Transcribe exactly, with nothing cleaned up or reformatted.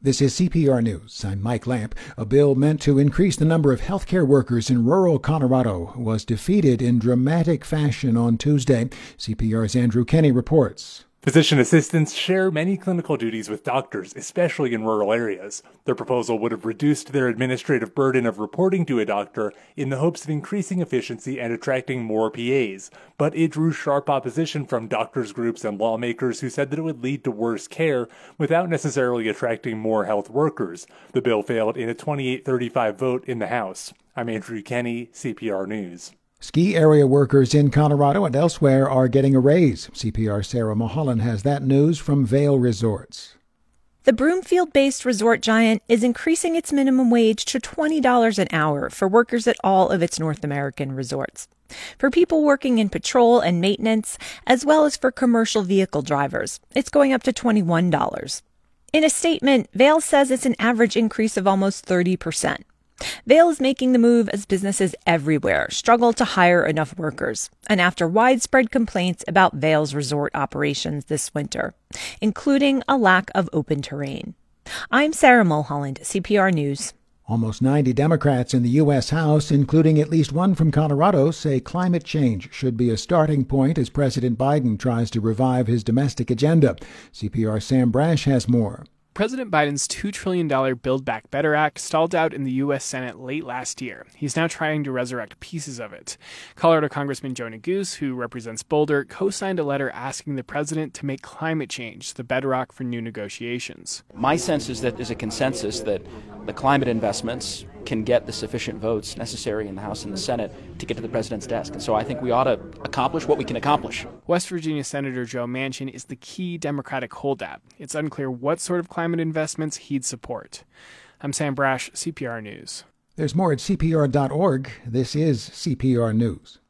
This is C P R News. I'm Mike Lamp. A bill meant to increase the number of healthcare workers in rural Colorado was defeated in dramatic fashion on Tuesday. C P R's Andrew Kenny reports. Physician assistants share many clinical duties with doctors, especially in rural areas. Their proposal would have reduced their administrative burden of reporting to a doctor in the hopes of increasing efficiency and attracting more P As. But it drew sharp opposition from doctors' groups and lawmakers who said that it would lead to worse care without necessarily attracting more health workers. The bill failed in a twenty-eight thirty-five vote in the House. I'm Andrew Kenny, C P R News. Ski area workers in Colorado and elsewhere are getting a raise. C P R's Sarah Mulholland has that news from Vail Resorts. The Broomfield-based resort giant is increasing its minimum wage to twenty dollars an hour for workers at all of its North American resorts. For people working in patrol and maintenance, as well as for commercial vehicle drivers, it's going up to twenty-one dollars. In a statement, Vail says it's an average increase of almost thirty percent. Vail is making the move as businesses everywhere struggle to hire enough workers, and after widespread complaints about Vail's resort operations this winter, including a lack of open terrain. I'm Sarah Mulholland, C P R News. Almost ninety Democrats in the U S House, including at least one from Colorado, say climate change should be a starting point as President Biden tries to revive his domestic agenda. C P R's Sam Brash has more. President Biden's two trillion dollars Build Back Better Act stalled out in the U S Senate late last year. He's now trying to resurrect pieces of it. Colorado Congressman Joe Neguse, who represents Boulder, co-signed a letter asking the president to make climate change the bedrock for new negotiations. My sense is that there's a consensus that the climate investments can get the sufficient votes necessary in the House and the Senate to get to the president's desk. And so I think we ought to accomplish what we can accomplish. West Virginia Senator Joe Manchin is the key Democratic holdout. It's unclear what sort of climate investments he'd support. I'm Sam Brash, C P R News. There's more at C P R dot org. This is C P R News.